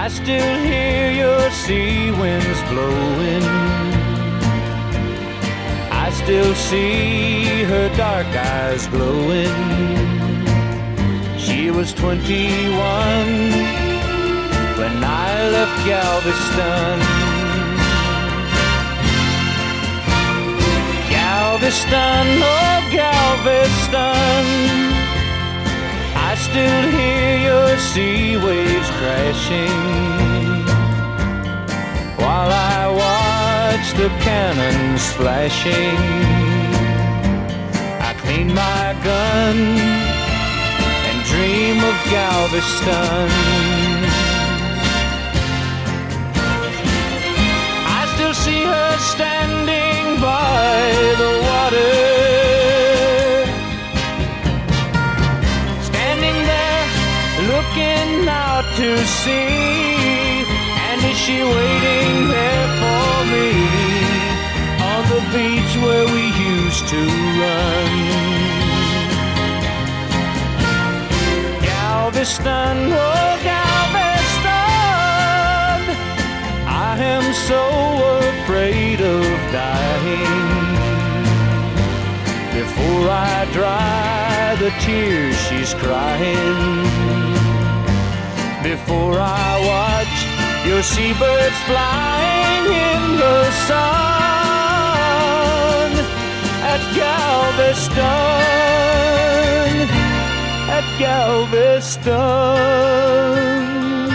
still hear your sea winds blowing. I still see her dark eyes glowing. She was 21 when I left Galveston. Galveston, oh Galveston, I still hear your sea waves crashing while I watch the cannons flashing. I clean my gun and dream of Galveston. I still see her standing by the water, standing there looking out to sea. And is she waiting there for me on the beach where we used to run? Galveston, oh Galveston, I am so afraid of dying. Before I dry the tears she's crying, before I watch your seabirds flying in the sun at Galveston, at Galveston.